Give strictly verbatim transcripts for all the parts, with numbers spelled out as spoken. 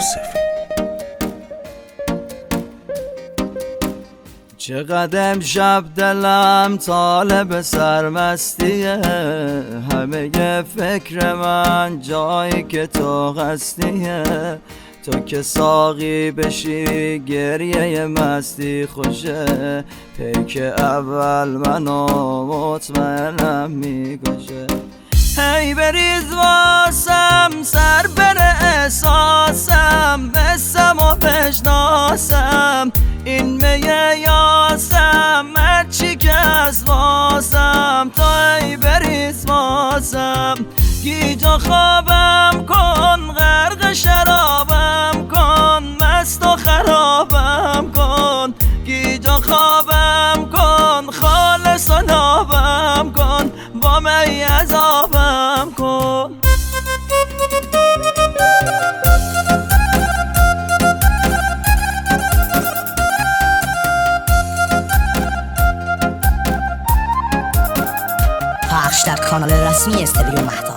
یوسفی. چقدر امشب دلم طالب سرمستیه، همه فکر من جایی که تو هستیه. تو که ساقی بشی گریه مستی خوشه، پیک اول منو مطمئنم میگوشه. هی بریز واسم سر بره احساسم، بسم و بشناسم این میه یاسم، هرچی که از واسم تو ای بریز واسم. گیجا خوابم کن، غرق شرابم کن، مست و خرابم کن. گیجا خوابم کن، خالص و نابم کن، با می عذابم کن. پخش در کانال رسمی استودیو مهتاب.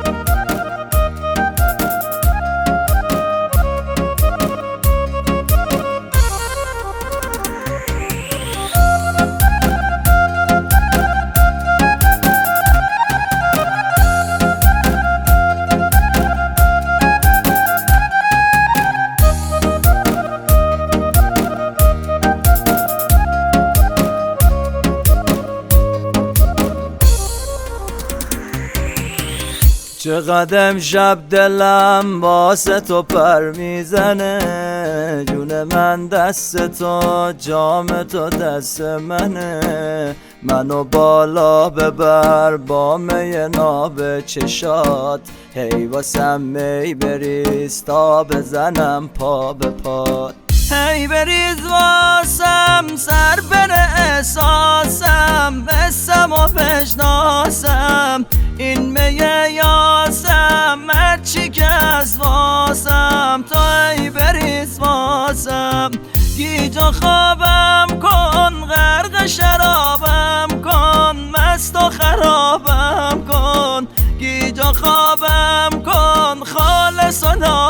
چقدر امشب دلم واسه تو پر میزنه، جون من دست تو، جام تو دست منه. منو بالا ببر با می ناب چشات، هی واسم می بریز تا بزنم پا به پات. هی بریز واسم سر بره احساسم، بسم و بشناسم این میه یاسم، هرچی که از واسم تو ای بریز واسم. گیجا خوابم کن، غرق شرابم کن، مست و خرابم کن. گیجا خوابم کن، خالص و